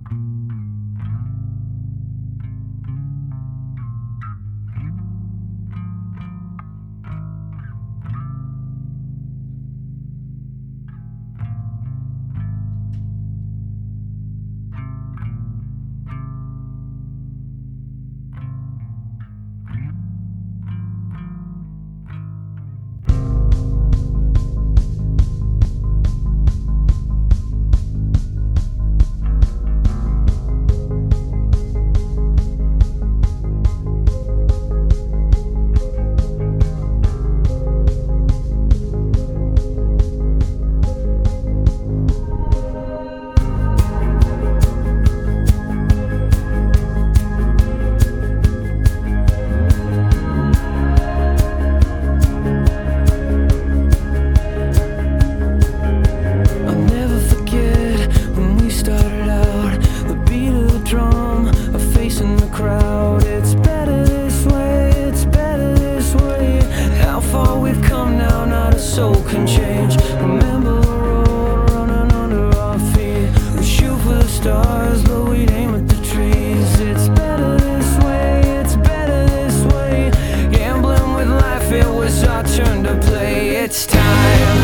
soul can change. Remember the road running under our feet. We shoot for the stars, but we'd aim at the trees. It's better this way, it's better this way. Gambling with life, it was our turn to play. It's time.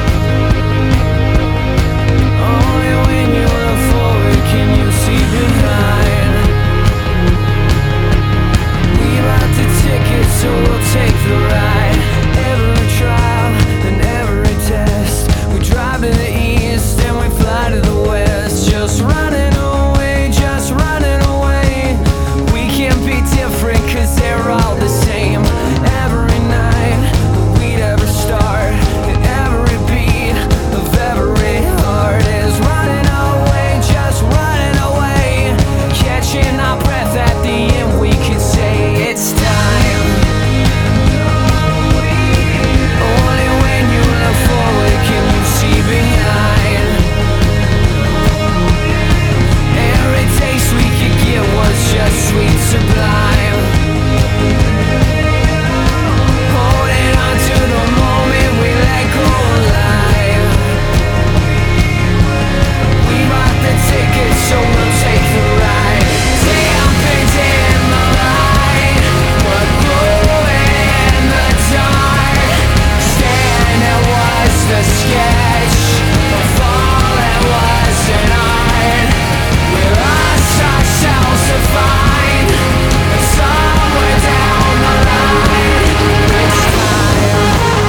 Only when you look forward can you see behind. We bought the ticket, so we'll take the ride. Every trial and every test, we drive to the east and we fly to the west. Just running away, just running away. We can't be different cause they're all the same. Every night we'd ever start, and every beat of every heart is running away, just running away. Catching our breath at the end, we can say it's time. Only when you look forward can you see behind. Every taste we could get was just sweet sublime. Holding on to the moment we let go alive. We bought the ticket, so we'll take the ride. Jumping in the light, but glowing in the dark. Standing was the sketch of all that was an art. We lost ourselves to find somewhere down the line. It's time.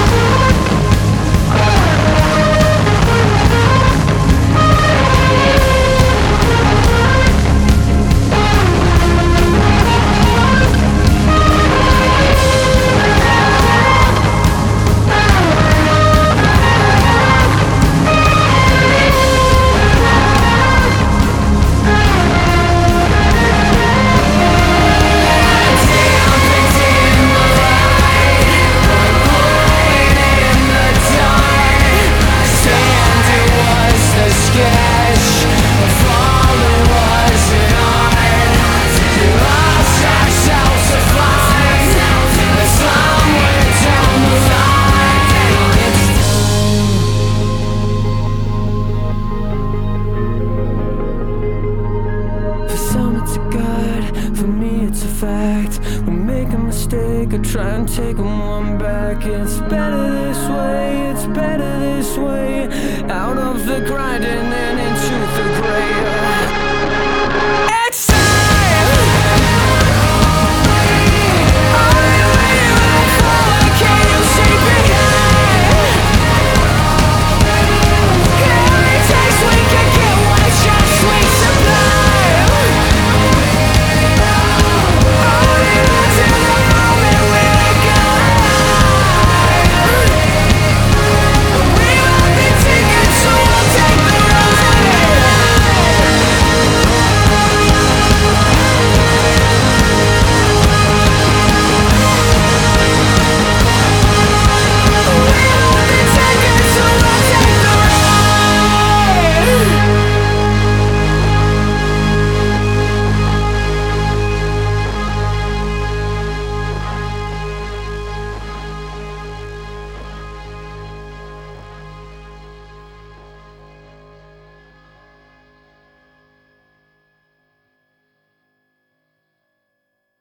Try and take them one back. It's better this way, it's better this way. Out of the grinding